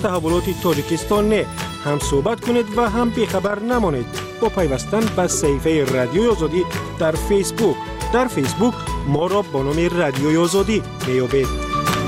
تحولات تاجیکستان نه، هم صحبت کنید و هم بیخبر نمانید با پیوستن به صفحه رادیوی آزادی در فیسبوک. در فیسبوک ما را با نام رادیوی آزادی میابید.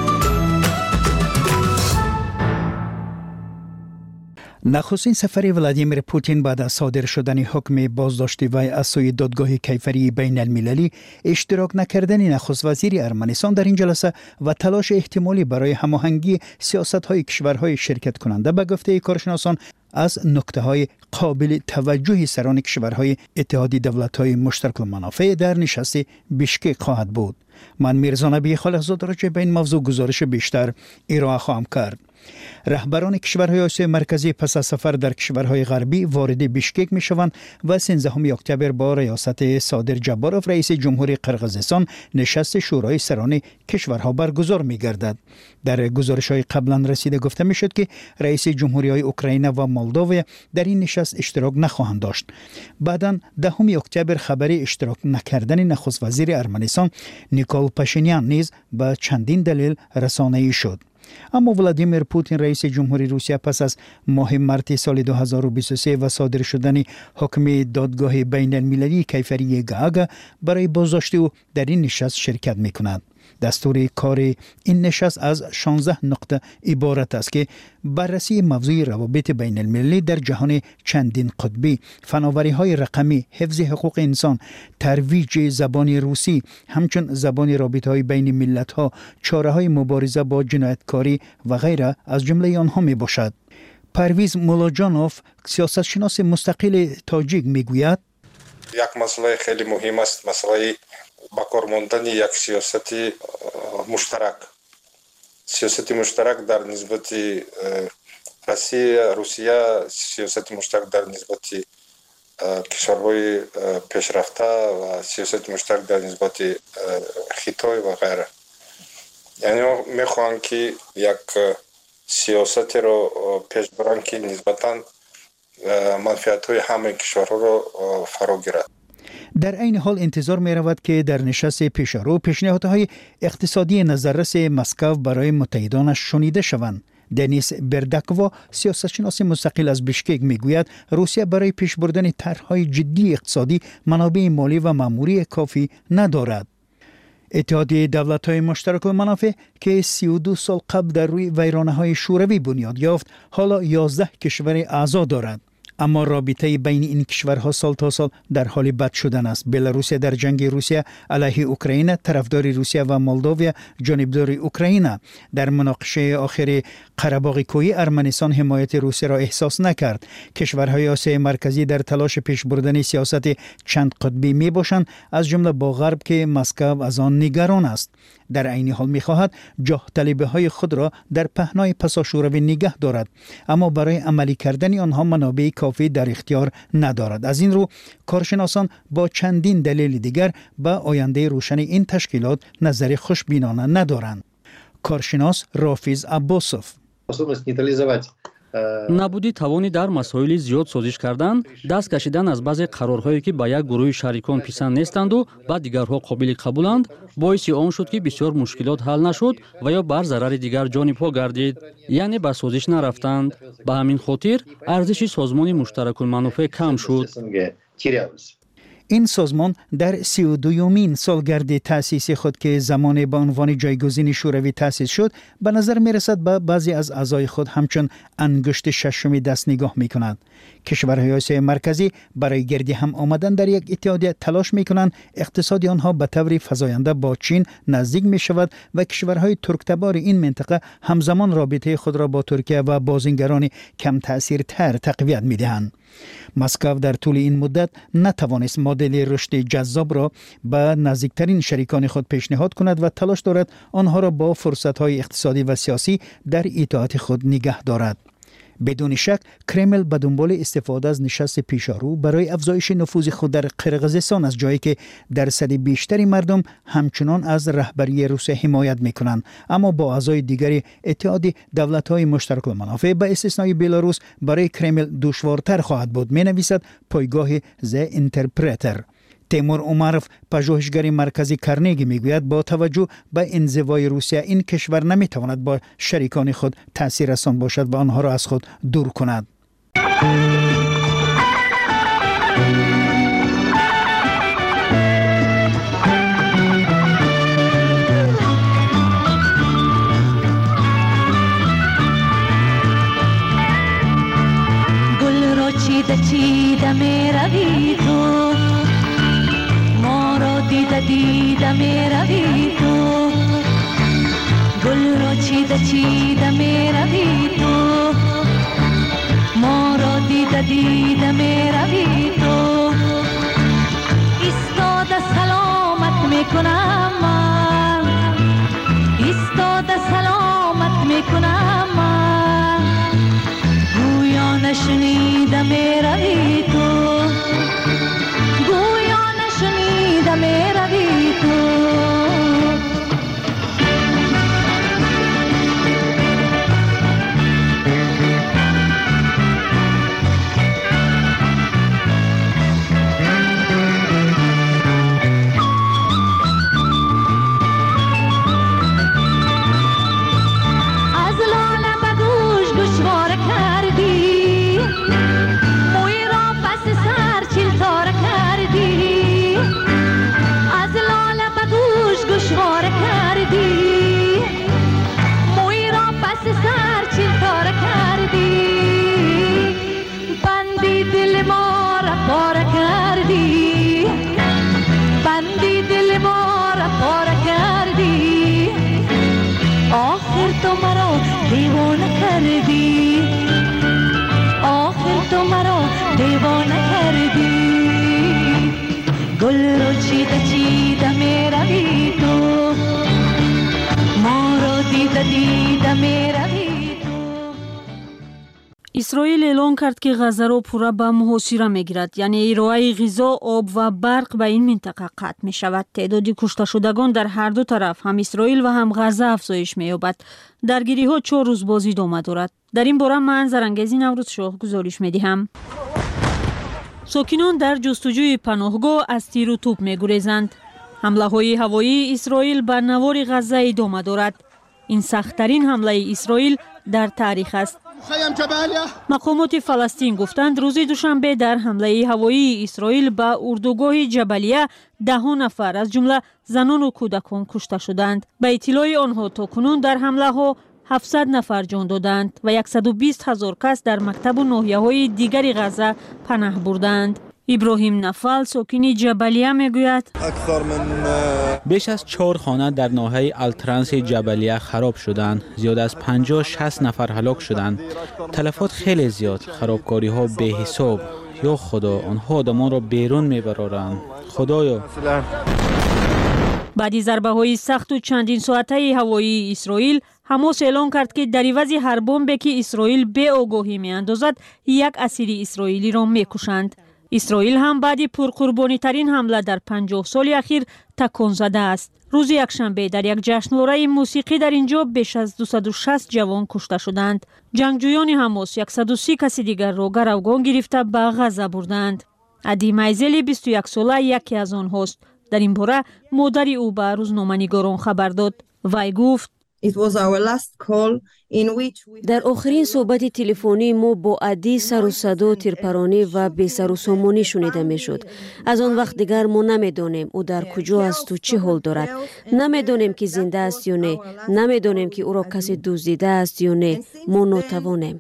نخستین سفر ولادیمیر پوتین بعد از صادر شدن حکم بازداشت وی از سوی دادگاه کیفری بین المللی، اشتراک نکردن نخست وزیر ارمنستان در این جلسه و تلاش احتمالی برای هماهنگی سیاست‌های کشورهای شرکت کننده به گفته کارشناسان از نکته‌های قابل توجه سران کشورهای اتحادیه دولت‌های مشترک المنافع در نشست بیشکک خواهد بود. من میرزا نبی خالقزاده راجع به این موضوع گزارش بیشتر ارائه خواهم کرد. رهبران کشورهای آسیای مرکزی پس از سفر در کشورهای غربی وارد بیشکک می شوند و 13 اکتبر با ریاست صادر جباروف رئیس جمهوری قرقیزستان نشست شورای سران کشورها برگزار می گردد. در گزارش های قبلا رسیده گفته می شد که رئیس جمهوری های اوکراین و مولداوا در این نشست اشتراک نخواهند داشت. بعداً 10 اکتبر خبر اشتراک نکردن نخست وزیر ارمنستان نیکول پاشینیان نیز به چندین دلیل رسانه‌ای شد. اما ولادیمیر پوتین رئیس جمهوری روسیه پس از ماه مارس سال 2023 و صادر شدن حکم دادگاه بین المللی کیفری گاگ برای بازداشت او در این نشست شرکت می‌کند. دستور کار این نشست از 16 نقطه عبارت است که بررسی موضوع روابط بین المللی در جهان چندین قطبی، فناوری‌های رقمی، حفظ حقوق انسان، ترویج زبان روسی، همچون زبان رابطه‌های بین ملت‌ها، چاره‌های مبارزه با جنایتکاری و غیره از جمله آنها میباشد. پرویز مولاجانوف، سیاستشناس مستقل تاجیک میگوید یک مسئله خیلی مهم است، مسئله با کار ماندن یک سیاست مشترک در نسبت روسیه، سیاست مشترک در نسبت کشورهای پیشرفته و سیاست مشترک در نسبت خطای و غیره. یعنی میخوان که یک سیاست رو پیش برن که نسبتاً منفعت های همه کشورها رو فرا گیرد. در این حال انتظار می رود که در نشست پیشرو پیشنهادهای اقتصادی نظررس مسکو برای متحدانش شنیده شوند. دنیس بردکوا، سیاستشناس مستقل از بیشکک میگوید روسیه برای پیش بردن طرح‌های جدی اقتصادی منابع مالی و ماموری کافی ندارد. اتحادیه دولت‌های مشترک المنافع که 32 سال قبل در روی ویرانه‌های شوروی بنیاد یافت، حالا 11 کشور اعضا دارد. اما رابطه بین این کشورها سال تا سال در حال بد شدن است. بلاروس در جنگ روسیه علیه اوکراین طرفدار روسیه و مولداوا جانبدار اوکراین. در مناقشه آخر قره‌باغ کوهی ارمنستان حمایت روسیه را احساس نکرد. کشورهای آسیای مرکزی در تلاش پیش بردن سیاست چند قطبی می باشند، از جمله با غرب که مسکو از آن نگران است. در عین حال می‌خواهد جاه طلبی‌های خود را در پهنای پساشوروی نگه دارد، اما برای عملی کردن آنها منابع کافی در اختیار ندارد. از این رو کارشناسان با چندین دلیل دیگر به آینده روشن این تشکیلات نظر خوشبینانه ندارند. کارشناس رافیز عباسوف: набуди тавони дар масоили зиёд созиш кардан, даст кашидан аз баъзе қарорҳое ки ба як гурӯҳи шарикон писанд нестанду ба дигарҳо қобили қабуланд, боиси он шуд ки бисёр мушкилот ҳал нашуд ва ё бар зарари дигар ҷонибҳо гардид, яъне ба созиш нарафтанд. ба ҳамин хотир арзиши созмони муштаракулманофеъ кам шуд. این سازمان در 32مین سالگرد تأسیس خود که زمان به عنوان جایگزین شوروی تأسیس شد، به نظر می رسد به بعضی از اعضای خود همچون انگشت ششمی دست نگاه می کند. کشورهای آسیای مرکزی برای گردی هم آمدن در یک اتحادیه تلاش می کنند. اقتصاد آنها به طور فزاینده با چین نزدیک می شود و کشورهای ترکتبار این منطقه همزمان رابطه خود را با ترکیه و بازیگران کم تأثیرتر تقویت می دهند. مسکو در طول این مدت نتوانست مدل رشد جذاب را به نزدیکترین شریکان خود پیشنهاد کند و تلاش دارد آنها را با فرصت‌های اقتصادی و سیاسی در اطاعت خود نگه دارد. بدون شک کرمل به دنبال استفاده از نشست پیشارو برای افزایش نفوذ خود در قرقیزستان از جایی که درصد بیشتری مردم همچنان از رهبری روسیه حمایت میکنند، اما با اعضای دیگر اتحاد دولت‌های مشترک المنافع به استثنای بلاروس برای کرمل دشوارتر خواهد بود، می نویسد پایگاه ز اینترپرتر. تیمور اومروف پژوهشگر مرکزی کرنگی میگوید با توجه به انزوای روسیه این کشور نمیتواند با شریکان خود تأثیر رسان باشد و آنها را از خود دور کند. چیده می روی تو ما را دیده می روی تو گل را چیده می روی تو ما را دیده می روی تو ایستاده سلامت می کنم من ایستاده سلامت می کنم من گویا نشنیده می روی تو گویا نشنیده می روی تو اسرائیل اعلان کرد که غزه را پورا به محاصره میگیرد، یعنی ارائه غذا، آب و برق به این منطقه قطع می شود. تعداد کشته شدگان در هر دو طرف، هم اسرائیل و هم غزه، افزایش می‌یابد. درگیری ها 4 روز باز ادامه دارد. در این باره من زرنگزی نوروز شاه گزارش می‌دهم. ساکنان در جستجوی پناهگاه از تیر و توپ می‌گریزند. حمله‌های هوایی اسرائیل بر نوار غزه ادامه دارد. این سخت‌ترین حمله اسرائیل در تاریخ است. مقامات فلسطین گفتند روز دوشنبه در حمله هوایی اسرائیل به اردوگاه جبلیه 10 نفر از جمله زنان و کودکان کشته شدند. به اطلاع آنها تاکنون در حمله ها 700 نفر جان دادند و 120,000 کس در مکتب و ناحیه‌های دیگر غزه پناه بردند. ابراهیم نفل ساکن جبلیه میگوید بیش از 4 خانه در ناحیه الترانس جبلیه خراب شدند. زیاد از 50-60 نفر هلاک شدند. تلفات خیلی زیاد. خرابکاری ها به حساب. یا خدا، آنها آدمان را بیرون میبرند. خدایا. بعد ضربه های سخت و چندین ساعته هوایی اسرائیل، حماس اعلان کرد که در عوض هر بمبی که اسرائیل به آگاهی میاندازد، یک اسیر اسرائیلی را میکشند. اسرائیل هم بعد پرقربانی ترین حمله در 50 سال اخیر تکان زده است. روز یکشنبه در یک جشنواره موسیقی در اینجا بیش از 260 جوان کشته شدند. جنگجویان حماس 130 کس دیگر را گروگان گرفته به غزه بردند. عدی میزلی 21 ساله یکی از آنهاست. در این باره مادر او به روزنامه‌نگاران خبر داد. وی گفت در آخرین صحبت تلفنی ما با عدی سر و صدا، تیرپرانی و بی سر و سامانی شنیده می شد. از آن وقت دیگر ما نمیدانیم او در کجا است و چه حال دارد. نمیدانیم که زنده است یا نه. نمیدانیم که او را کسی دزدیده است یا نه. ما ناتوانیم.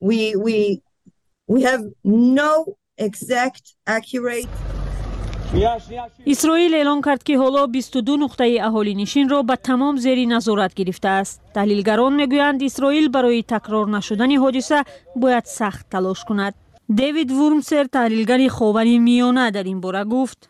اسرائیل اعلان کرد که حالا 22 نقطه اهالی نشین را به تمام زیر نظارت گرفته است. تحلیلگران میگویند اسرائیل برای تکرار نشدن حادثه باید سخت تلاش کند. دیوید ورمسر، تحلیلگر خاور میانه، در این باره گفت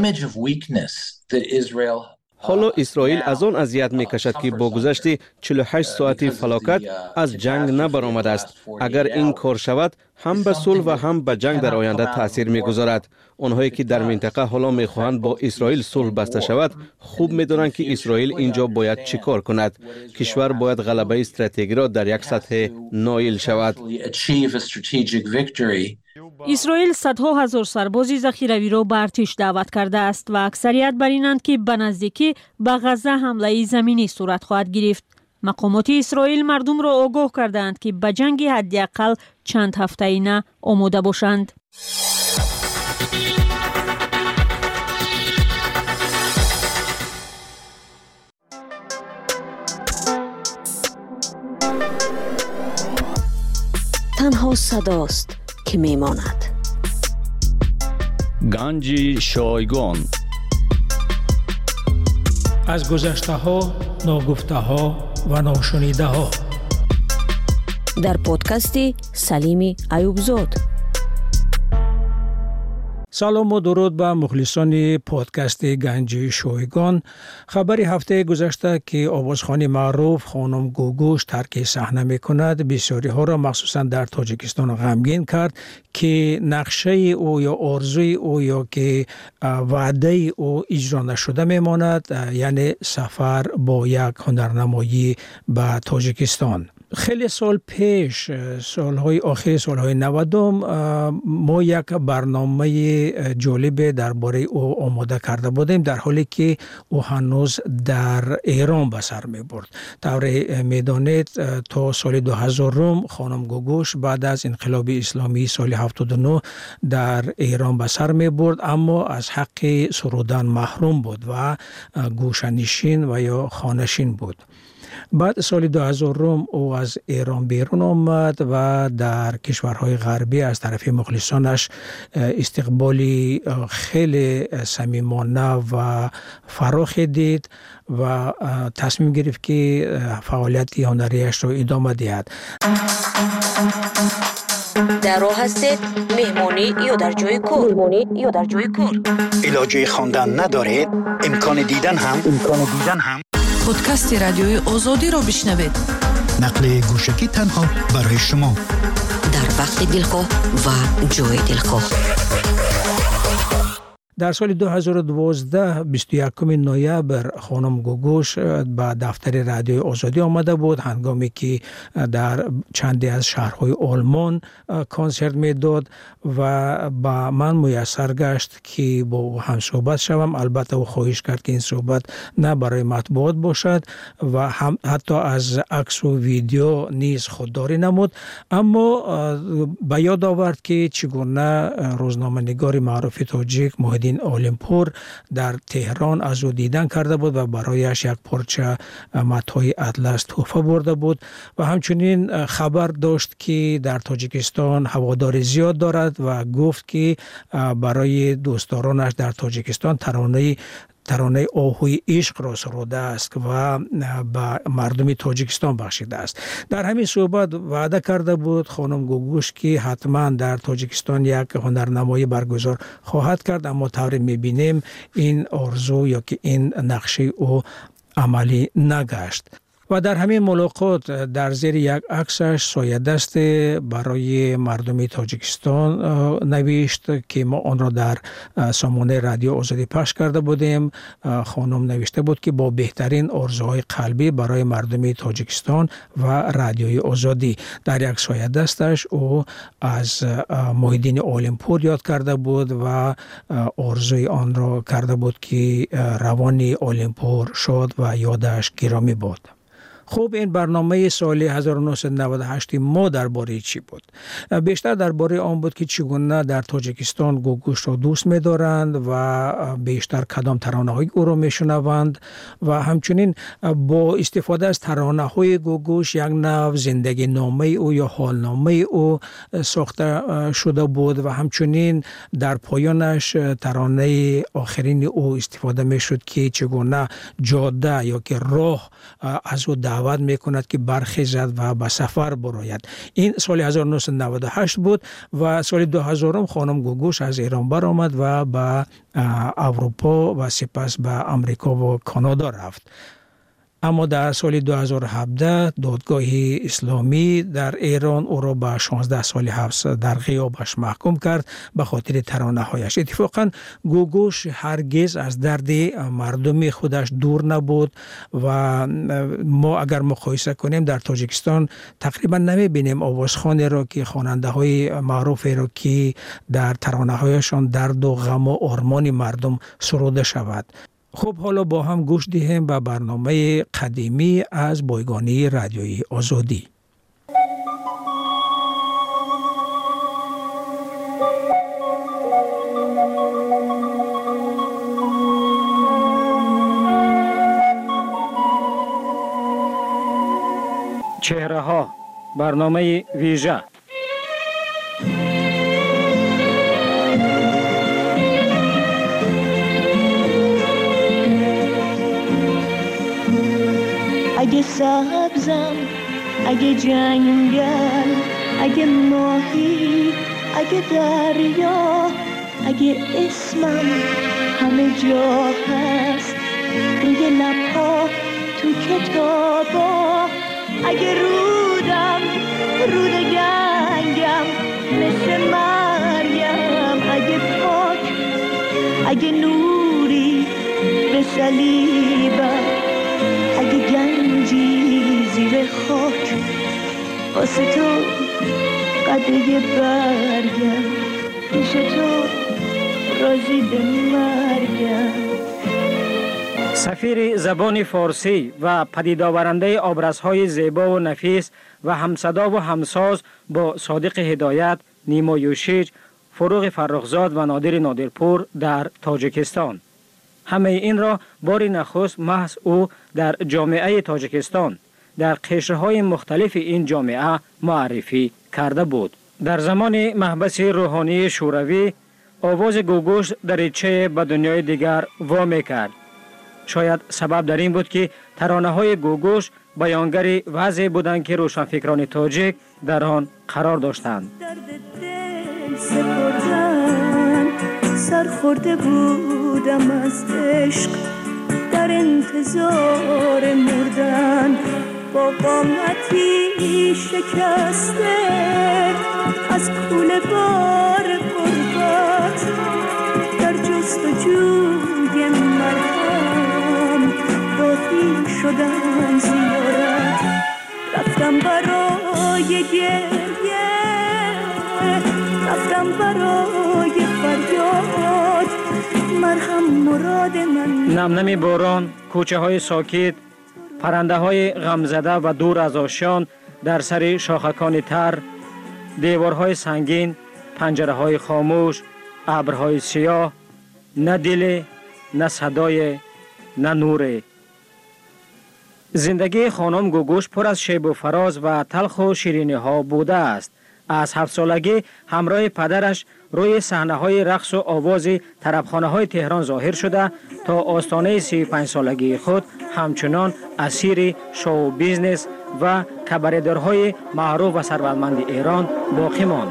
حالا اسرائیل از آن اذیت میکشد که با گذشت 48 ساعتی فلاکت از جنگ نبرآمده است. اگر این کار شود، هم به صلح و هم به جنگ در آینده تاثیر میگذارد. آنهایی که در منطقه حالا میخواهند با اسرائیل صلح بسته شود، خوب میدانند که اسرائیل اینجا باید چیکار کند. کشور باید غلبه استراتژیکی را در یک سطح نایل شود. اسرائیل صدها هزار سربازی ذخیروی را به ارتش دعوت کرده است و اکثریت بر اینند که به نزدیکی به غزه حمله زمینی صورت خواهد گرفت. مقامات اسرائیل مردم را آگاه کردند که به جنگ حداقل چند هفته اینه آماده باشند. تنها صداست که میماند. گنج شایگان. از گذشته ها، ناگفته ها و ناشنیده ها. در پادکستی سلیم ایوبزاد. سلام و درود به مخلصان پادکست گنج شایگان. خبری هفته گذشته که آوازخوان معروف خانم گوگوش ترک صحنه میکند بسیاری ها را مخصوصا در تاجیکستان غمگین کرد که نقشه او یا آرزوی او یا که وعده او اجرا نشده میماند، یعنی سفر با یک هنرنمایی به تاجیکستان. خیلی سال پیش، سالهای آخر سالهای 90 ما یک برنامه جالب درباره او آماده کرده بودیم، در حالی که او هنوز در ایران به سر می برد. طور میدانید تا سال 2000 خانم گوگوش بعد از انقلاب اسلامی سال 79 در ایران به سر می برد، اما از حق سرودن محروم بود و گوشه‌نشین و یا خانه‌نشین بود. بعد سال 2000 او از ایران بیرون آمد و در کشورهای غربی از طرف مخلصانش استقبالی خیلی صمیمانه و فراخی دید و تصمیم گرفت که فعالیت هنریش را ادامه دهد. در راه هستید مهمانی یا در جای کار؟ علاجه خواندن ندارید؟ امکان دیدن هم پادکست رادیوی آزادی را بشنوید. نقل گوشکی تنها برای شما در وقت دلخواه و جای دلخواه. در سال 2012 21 نوامبر خانم گوگوش به دفتر رادیوی آزادی آمده بود، هنگامی که در چندی از شهرهای آلمان کنسرت میداد و با من میسر گشت که با او هم صحبت شوم. البته او خواهش کرد که این صحبت نه برای مطبوعات باشد و هم حتی از عکس و ویدیو نیز خودداری نمود، اما به یاد آورد که چگونه روزنامه‌نگار معروف تاجیک محمد اولمپور در تهران از او دیدن کرده بود و برایش یک پارچه متاع اطلس تحفه برده بود و همچنین خبر داشت که در تاجیکستان هوادار زیاد دارد و گفت که برای دوستدارانش در تاجیکستان ترانه آهوی عشق را سروده است و به مردم تاجیکستان بخشیده است. در همین صحبت وعده کرده بود خانم گوگوش که حتما در تاجیکستان یک هنرنمایی برگزار خواهد کرد، اما طوری میبینیم این آرزو یا که این نقشه او عملی نگشت. و در همین ملاقات در زیر یک عکسش سایه دست برای مردم تاجیکستان نوشت که ما آن را در سامانه رادیو آزادی پخش کرده بودیم. خانم نوشته بود که با بهترین آرزوهای قلبی برای مردم تاجیکستان و رادیوی آزادی. در یک سایه دستش او از محیدین اولمپور یاد کرده بود و آرزوی آن را کرده بود که روان اولمپور شاد و یادش گرامی بود. خب این برنامه سال 1998 ما درباره چی بود؟ بیشتر درباره آن بود که چگونه در تاجیکستان گوگوش را دوست می‌دارند و بیشتر کدام ترانه‌های او را میشنوند و همچنین با استفاده از ترانه‌های گوگوش یک نوع زندگی نامه او یا حالنامه او ساخته شده بود و همچنین در پایانش ترانه آخرین او استفاده میشد که چگونه جاده یا که راه از او دعوت میکند که برخیزد و به سفر براید. این سال 1998 بود و سال 2000 خانم گوگوش از ایران برآمد و به اروپا و سپس به امریکا و کانادا رفت. اما در سال 2017 دادگاه اسلامی در ایران او را به 16 سال حبس در غیابش محکوم کرد به خاطر ترانه‌هایش. اتفاقا گوگوش هرگز از درد مردم خودش دور نبود و ما اگر مقایسه کنیم در تاجیکستان تقریبا نمی‌بینیم آوازخوانی را که خواننده‌های معروفی را که در ترانه‌هایشان درد و غم و آرمان مردم سروده شود. خب حالا با هم گوش دهیم به برنامه قدیمی از بایگانی رادیوی آزادی. چهره ها، برنامه ویژه. اگه سبزم، اگه جنگل، اگه ماهی، اگه دریا، اگه اسمم همه جا هست روی لبها تو کتابا، اگه رودم رود گنگم مثل مریم، اگه پاک، اگه نوری به صلیبم، اگه گنجی زیر خاک واسه تو قده برگم، پیش تو راضی به مرگم. سفیر زبان فارسی و پدید آورنده آبرزهای زیبا و نفیس و همصدا و همساز با صادق هدایت، نیما یوشیج، فروغ فرخزاد و نادر نادرپور در تاجیکستان. همه این را بار نخست محض او در جامعه تاجیکستان در قشرهای مختلف این جامعه معرفی کرده بود. در زمان محبس روحانی شوروی آواز گوگوش دریچه به دنیای دیگر وامی کرد. شاید سبب در این بود که ترانه‌های گوگوش بیانگر وضعی بودند که روشنفکران تاجیک در آن قرار داشتند. سرخورده بودم از عشق در انتظار مردن، با قامتی شکسته از کوله بار غربت، در جستجوی مرهم راهی شدم زیارت، رفتم برای گریه، رفتم برای فریاد، مرهم مراد من. نمنم باران، کوچه های ساکت، پرنده های غمزده و دور از آشیان در سر شاخکان تر، دیوارهای سنگین، پنجره های خاموش، ابرهای سیاه، نه دل، نه صدای، نه نور. زندگی خانم گوگوش پر از شیب و فراز و تلخ و شیرینی ها بوده است. از 7 سالگی همراه پدرش روی صحنه های رقص و آواز طربخانه های تهران ظاهر شده تا آستانه 35 سالگی خود همچنان اسیر شو بیزنس و کباردارهای معروف و ثروتمند ایران باقی ماند.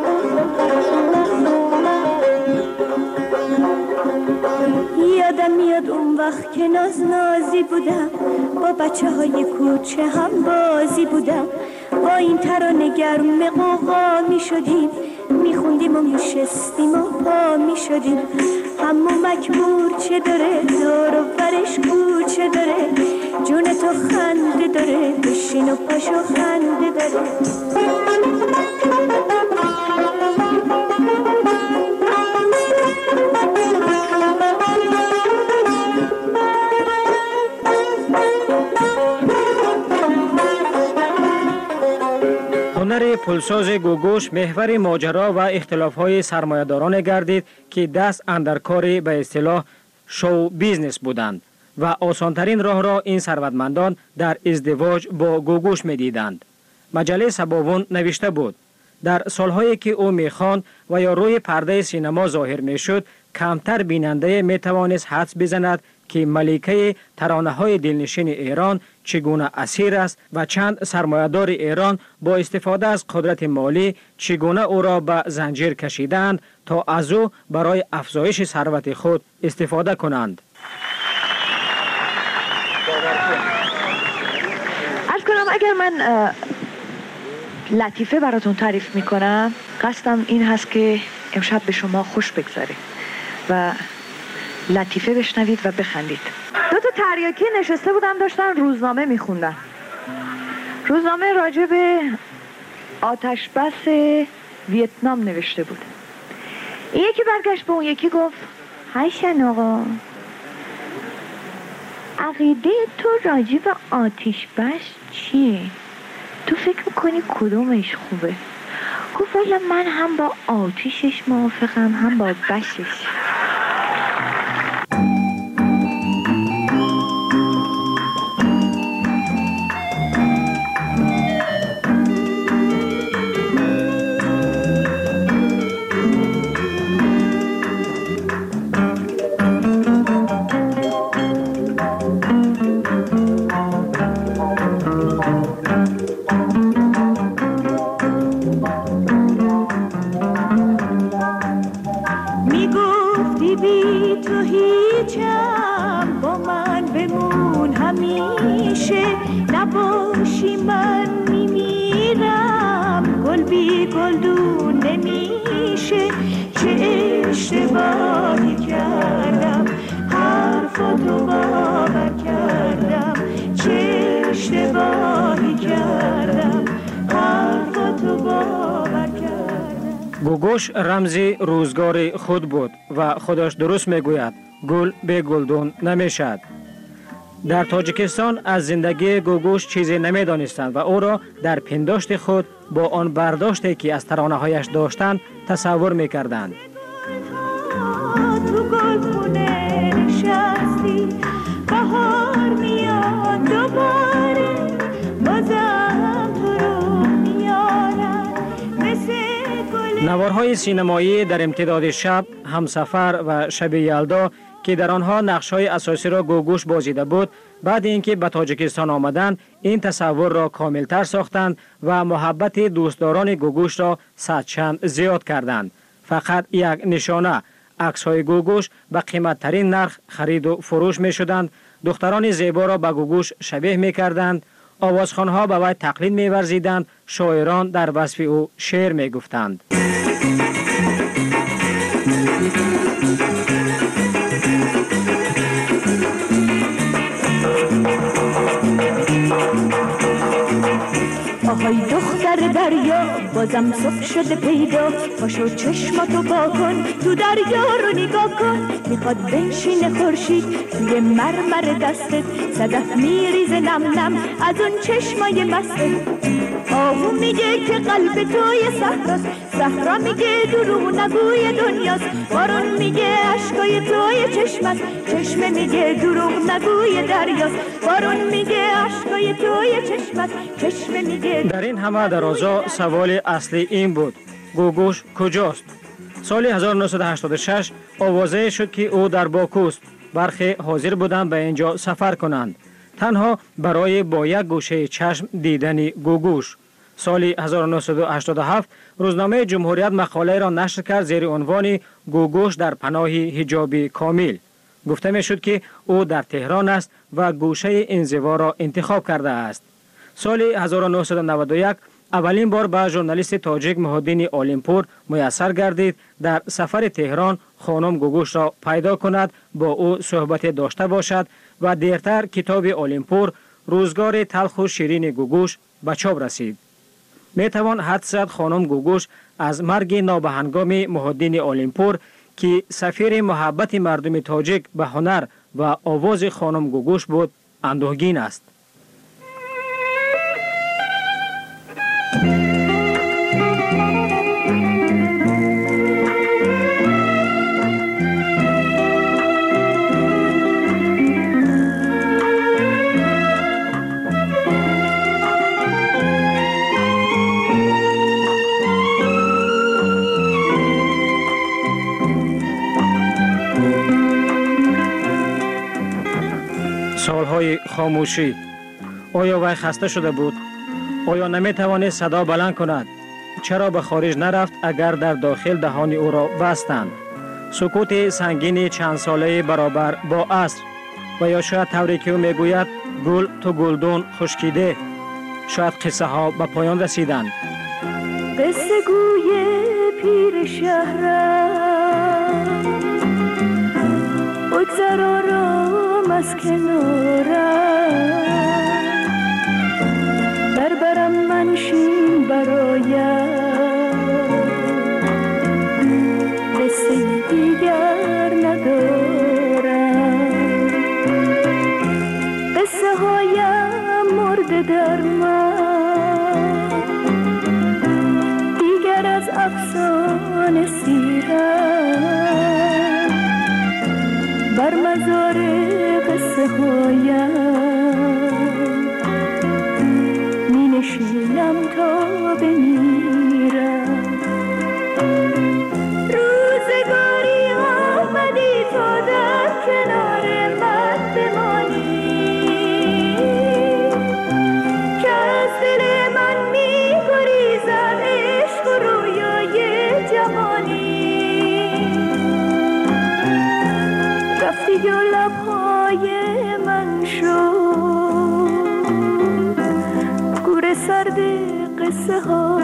یادم میاد اون وقت که نازی بودم، با بچه های کوچه هم بازی بودم، با این ترانه گرم قوقا می شدیم، می خوندیم و می شستیم و پا می شدیم. همو مکمور چه داره، دور و برش کوچه داره، جون تو خنده داره، بشین و پاشو خنده داره. هنر پلساز گوگوش محور ماجرا و اختلاف‌های سرمایه‌داران گردید که دست اندر کار به اصطلاح شو بیزنس بودند و آسانترین راه را این ثروتمندان در ازدواج با گوگوش می‌دیدند. مجله سباوون نوشته بود: در سالهایی که او می‌خواند و یا روی پرده سینما ظاهر می‌شد، کمتر بیننده می‌توانست حدس بزند که ملکه ترانه‌های دلنشین ایران چگونه اسیر است و چند سرمایه‌دار ایران با استفاده از قدرت مالی چگونه او را به زنجیر کشیدند تا از او برای افزایش ثروت خود استفاده کنند. اگر من لطیفه براتون تعریف میکنم، قصدم این هست که امشب به شما خوش بگذاره و لطیفه بشنوید و بخندید. دو تا تریاکی نشسته بودن داشتن روزنامه میخوندن. روزنامه راجع به آتش بس ویتنام نوشته بود. این یکی برگشت به اون یکی گفت حیشن آقا، عقیده تو راجع به آتش بس چیه؟ تو فکر میکنی کدومش خوبه؟ گفت والا من هم با آتیشش موافقم هم با بشش. گوگوش رمزی روزگار خود بود و خودش درست میگوید گل به گلدون نمیشد. در تاجیکستان از زندگی گوگوش چیزی نمیدانستند و او را در پنداشت خود با آن برداشتی که از ترانه‌هایش داشتند تصور میکردند. تو گلخونه نشستی، بهار میاد دوباره، بازم تو رو میارم مثل گل. نوارهای سینمایی در امتداد شب، همسفر و شب یلدا که در آنها نقش‌های اساسی را گوگوش بازیده بود، بعد اینکه به تاجیکستان آمدند این تصور را کاملتر ساختند و محبت دوستداران گوگوش را صدچند زیاد کردند. فقط یک نشانه، عکس‌های گوگوش به قیمت‌ترین نرخ خرید و فروش می‌شدند. دختران زیبا را به گوگوش شبیه می‌کردند، آوازخوان‌ها به وی تقلید می‌ورزیدند، شاعران در وصف او شعر می‌گفتند. آهای دختر دریا، بازم صبح شده پیدا، پاشو چشماتو با کن، تو دریا رو نگاه کن. میخواد بنشینه خورشید توی مرمر دستت، صدف میریزه نم نم از اون چشمای مستت. آهو میگه که قلب توی صحراست، صحرا میگه دروغ نگوی دنیاست. بارون میگه عشقای توی چشمت، چشمه میگه دروغ نگوی دریاست. بارون میگه عشقای توی چشمت، چشمه میگه. در این همه درازا سوال اصلی این بود: گوگوش کجاست؟ سال 1986 آوازه شد که او در باکوست. برخی حاضر بودند به اینجا سفر کنند، تنها برای با یک گوشه چشم دیدن گوگوش. سال 1987 روزنامه جمهوریت مقاله را نشر کرد زیر عنوان گوگوش در پناه حجاب کامل. گفته می شد که او در تهران است و گوشه انزوا را انتخاب کرده است. سال 1991 اولین بار به ژورنالیست تاجیک محی‌الدین عالمپور میسر گردید در سفر تهران خانم گوگوش را پیدا کند، با او صحبت داشته باشد و دیرتر کتاب عالمپور روزگار تلخ و شیرین گوگوش به چاپ رسید. می توان حدس زد خانم گوگوش از مرگ نابهنگام محی‌الدین عالمپور که سفیر محبت مردم تاجیک به هنر و آواز خانم گوگوش بود اندوهگین است. سالهای خاموشی. آیا وی خسته شده بود؟ آیا نمی توانست صدا بلند کند؟ چرا به خارج نرفت اگر در داخل دهان او را بستند؟ سکوت سنگین چند ساله برابر با عصر، و یا شاید طوری که او میگوید گل تو گلدون خشکیده. شاید قصه ها به پایان رسیدند. قصه گوی پیر شهرم بگذر آرام از کنارم در برم منشین برایم قصه دیگر ندارم قصه هایم مرده در من دیگر از افسانه سیرم بر مزار قصه هایم می نشینم تا بمیرم روزگاری آمدی تا در کنار من بمانی که از دل من می گریزد عشق و رویای جوانی رفتی و لبهای من شد گور سرد قصه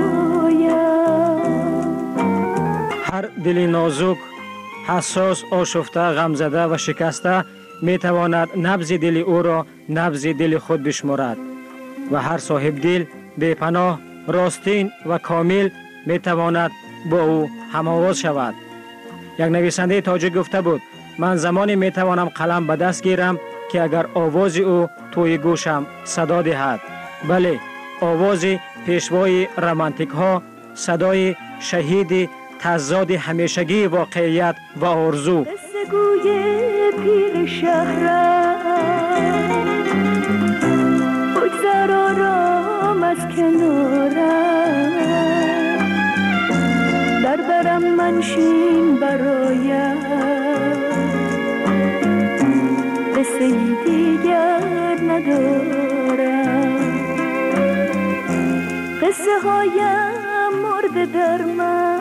هایم هر دل نازک حساس آشفته غمزده و شکسته می تواند نبض دل او را نبض دل خود بشمارد و هر صاحب دل بی‌پناه راستین و کامل می تواند با او هم‌آواز شود. یک نویسنده تاجیک گفته بود من زمانی می توانم قلم به دست گیرم که اگر آواز او توی گوشم صدا دهد. بله، آواز پیشوای رمانتیک ها، صدای شهید تضاد همیشگی واقعیت و آرزو. قصه گوی پیر شهرم بگذر آرام از کنارم در برم منشین برایم قصه دیگر ندارم قصه هایم مرده در من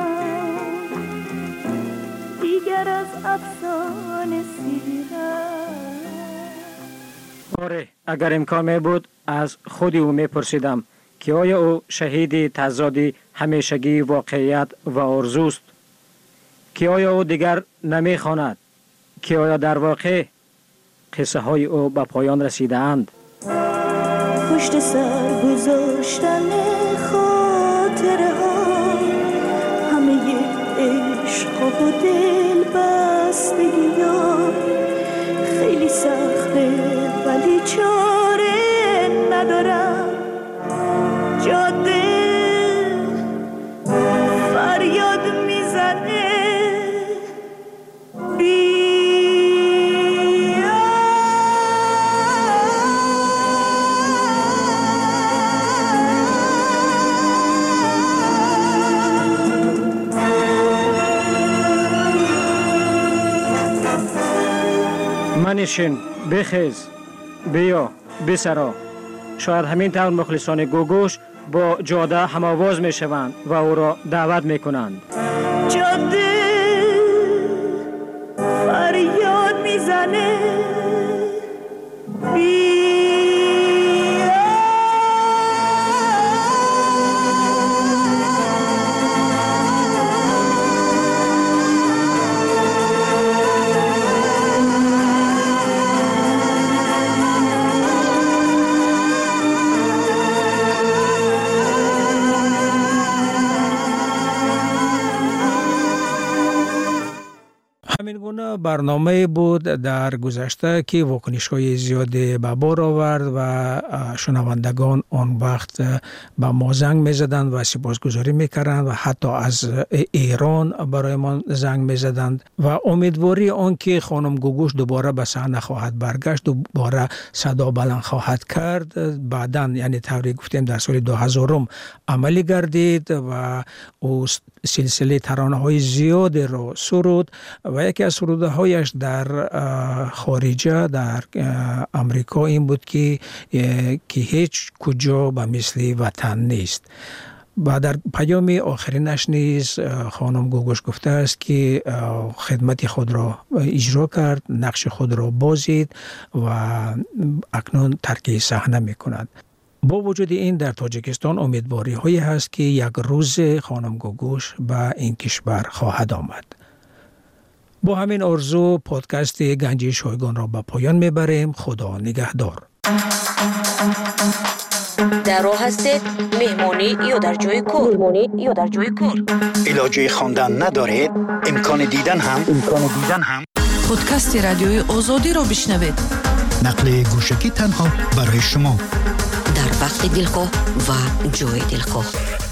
دیگر از افسانه سیرم. آره، اگر امکان می بود از خود او می پرسیدم که آیا او شهید تضاد همیشگی واقعیت و آرزوست، که آیا او دیگر نمی خواند، که آیا در واقع قصه های او به پایان رسیده اند. پشت سر گذاشتن خاطره ها همه عشق و دل بستگی ها خیلی سخته ولی چاره ندارم جاده فریاد میزنه منشین، بخیز، بیا، بسرا. شاید همین طور مخلصان گوگوش با جاده هم‌آواز می شوند و او را دعوت می کنند. جاده فریاد می زنه برنامه بود در گذشته که واکنش‌های زیادی به بار آورد و شنوندگان آن وقت به ما زنگ می‌زدند و سپاسگزاری می‌کردند و حتی از ایران برای ما زنگ می‌زدند و امیدواری آن که خانم گوگوش دوباره به صحنه خواهد برگشت، دوباره صدا بلند خواهد کرد. بعداً یعنی طوری گفتیم در سال 2000 عملی گردید و او سلسله ترانه‌های زیادی را سرود و یکی از سرودهایش در خارجه در امریکا این بود که هیچ کجا به مثل وطن نیست. و در پیام آخرینش نیز خانم گوگوش گفته است که خدمت خود را اجرا کرد، نقش خود را بازید و اکنون ترک صحنه می کند. با وجود این در تاجیکستان امیدواری هایی هست که یک روز خانم گوگوش به این کشور خواهد آمد. با همین آرزو پادکست گنجی شایگان را به پایان میبریم. خدا نگهدار. در راه هستید مهمانی یا در جای کار علاجه خواندن ندارید امکان دیدن هم پادکست رادیوی آزادی را بشنوید. نقل گوشکی تنها برای شما در وقت دلخواه و جای دلخواه.